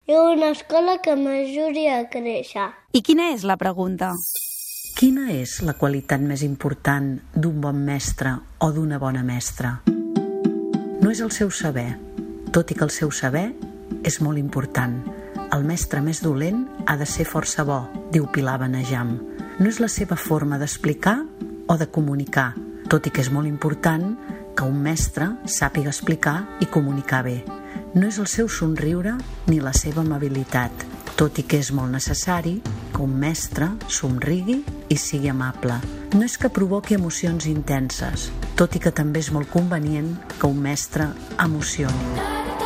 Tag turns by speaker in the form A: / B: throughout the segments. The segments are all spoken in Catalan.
A: I una escola que m'ajudi a créixer.
B: I quina és la pregunta?
C: Quina és la qualitat més important d'un bon mestre o d'una bona mestra? No és el seu saber, tot i que el seu saber és molt important. El mestre més dolent ha de ser força bo, diu Pilar Benejam. No és la seva forma d'explicar o de comunicar, tot i que és molt important que un mestre sàpiga explicar i comunicar bé. No és el seu somriure ni la seva amabilitat, tot i que és molt necessari que un mestre somrigui i sigui amable. No és que provoqui emocions intenses, tot i que també és molt convenient que un mestre emocioni.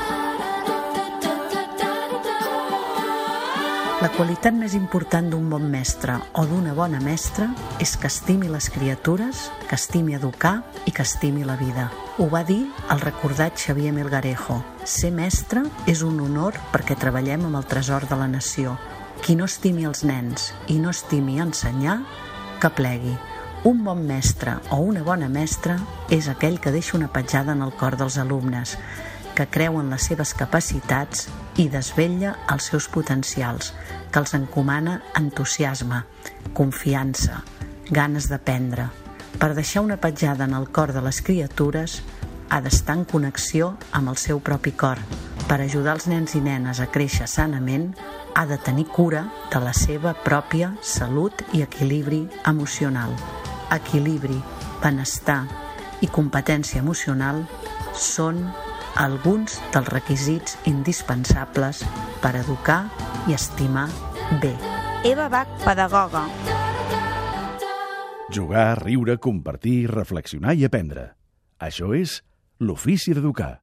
C: La qualitat més important d'un bon mestre o d'una bona mestra és que estimi les criatures, que estimi educar i que estimi la vida. Ho va dir el recordat Xavier Melgarejo. Ser mestre és un honor perquè treballem amb el tresor de la nació. Qui no estimi els nens i no estimi ensenyar, que plegui. Un bon mestre o una bona mestra és aquell que deixa una petjada en el cor dels alumnes, que creu en les seves capacitats i desvetlla els seus potencials, que els encomana entusiasme, confiança, ganes d'aprendre. Per deixar una petjada en el cor de les criatures, ha d'estar en connexió amb el seu propi cor. Per ajudar els nens i nenes a créixer sanament, ha de tenir cura de la seva pròpia salut i equilibri emocional. Equilibri, benestar i competència emocional són alguns dels requisits indispensables per educar i estimar bé.
B: Eva Bach, pedagoga.
D: Jugar, riure, compartir, reflexionar i aprendre. Això és l'ofici d'educar.